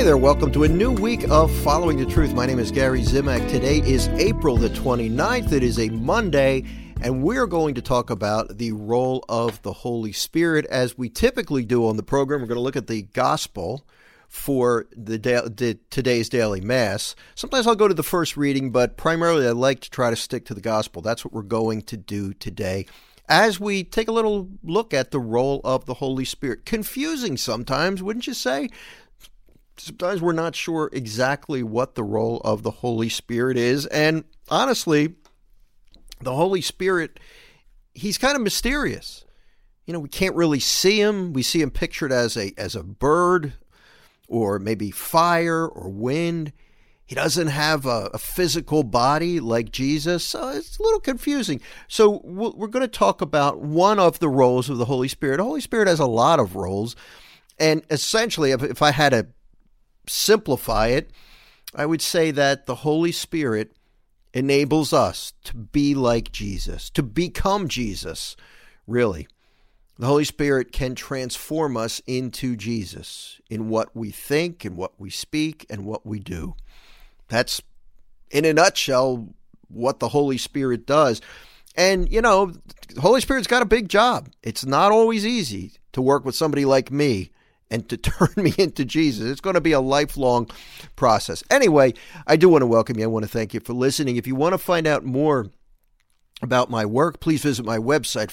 there, welcome to a new week of Following the Truth. My name is Gary Zimak. Today is April the 29th. It is a Monday, and we're going to talk about the role of the Holy Spirit. As we typically do on the program, we're going to look at the gospel for today's daily Mass. Sometimes I'll go to the first reading, but primarily I like to try to stick to the gospel. That's what we're going to do today as we take a little look at the role of the Holy Spirit. Confusing sometimes, wouldn't you say? Sometimes we're not sure exactly what the role of the Holy Spirit is. And honestly, the Holy Spirit, he's kind of mysterious. You know, we can't really see him. We see him pictured as a bird or maybe fire or wind. He doesn't have a physical body like Jesus, so it's a little confusing. So we're going to talk about one of the roles of the Holy Spirit. The Holy Spirit has a lot of roles. And essentially, if I had to simplify it, I would say that the Holy Spirit enables us to be like Jesus, to become Jesus, really. The Holy Spirit can transform us into Jesus in what we think and what we speak and what we do. That's, in a nutshell, what the Holy Spirit does. And, you know, the Holy Spirit's got a big job. It's not always easy to work with somebody like me and to turn me into Jesus. It's going to be a lifelong process. Anyway, I do want to welcome you. I want to thank you for listening. If you want to find out more about my work, please visit my website,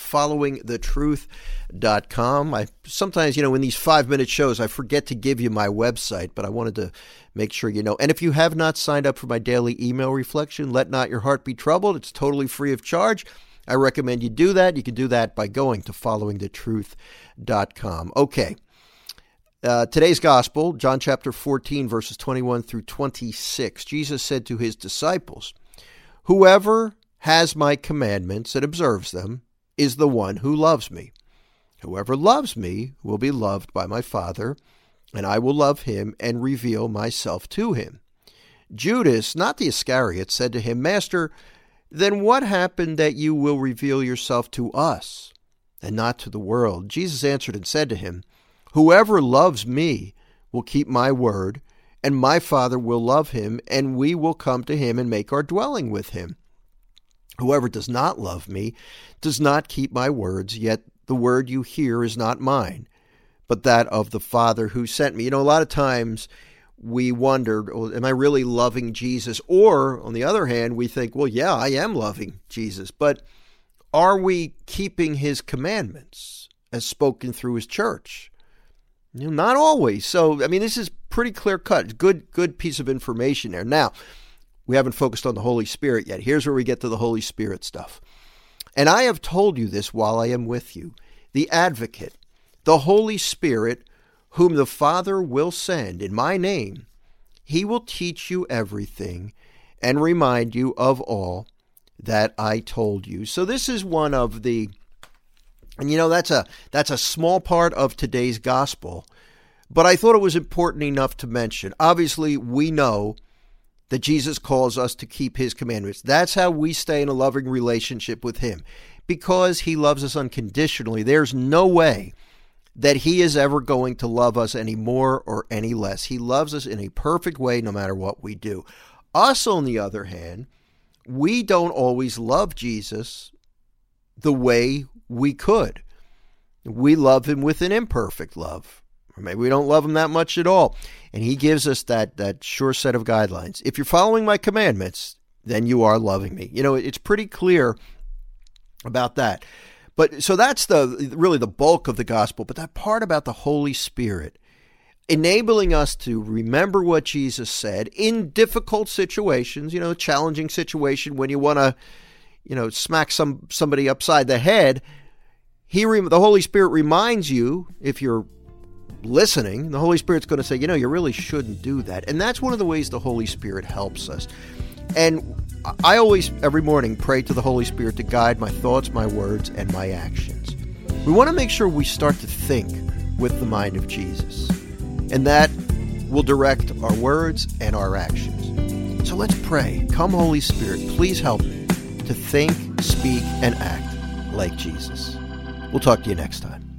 followingthetruth.com. I sometimes, you know, in these 5-minute shows, I forget to give you my website, but I wanted to make sure you know. And if you have not signed up for my daily email reflection, Let Not Your Heart Be Troubled, it's totally free of charge. I recommend you do that. You can do that by going to followingthetruth.com. Okay. Today's gospel, John chapter 14, verses 21 through 26. Jesus said to his disciples, "Whoever has my commandments and observes them is the one who loves me. Whoever loves me will be loved by my Father, and I will love him and reveal myself to him." Judas, not the Iscariot, said to him, "Master, then what happened that you will reveal yourself to us and not to the world?" Jesus answered and said to him, "Whoever loves me will keep my word, and my Father will love him, and we will come to him and make our dwelling with him. Whoever does not love me does not keep my words, yet the word you hear is not mine, but that of the Father who sent me." You know, a lot of times we wonder, am I really loving Jesus? Or, on the other hand, we think, well, yeah, I am loving Jesus, but are we keeping his commandments as spoken through his church? You know, not always. So, I mean, this is pretty clear cut. Good piece of information there. Now, we haven't focused on the Holy Spirit yet. Here's where we get to the Holy Spirit stuff. "And I have told you this while I am with you, the Advocate, the Holy Spirit, whom the Father will send in my name. He will teach you everything and remind you of all that I told you." So this is one of the, and you know, that's a small part of today's gospel, but I thought it was important enough to mention. Obviously, we know that Jesus calls us to keep his commandments. That's how we stay in a loving relationship with him, because he loves us unconditionally. There's no way that he is ever going to love us any more or any less. He loves us in a perfect way no matter what we do. Us, on the other hand, we don't always love Jesus the way we could. We love him with an imperfect love. Or maybe we don't love him that much at all. And he gives us that sure set of guidelines. If you're following my commandments, then you are loving me. You know, it's pretty clear about that. But so that's really the bulk of the gospel. But that part about the Holy Spirit enabling us to remember what Jesus said in difficult situations, you know, challenging situation when you want to, you know, smack somebody upside the head. The Holy Spirit reminds you, if you're listening, the Holy Spirit's going to say, you know, you really shouldn't do that. And that's one of the ways the Holy Spirit helps us. And I always, every morning, pray to the Holy Spirit to guide my thoughts, my words, and my actions. We want to make sure we start to think with the mind of Jesus. And that will direct our words and our actions. So let's pray. Come, Holy Spirit, please help me to think, speak, and act like Jesus. We'll talk to you next time.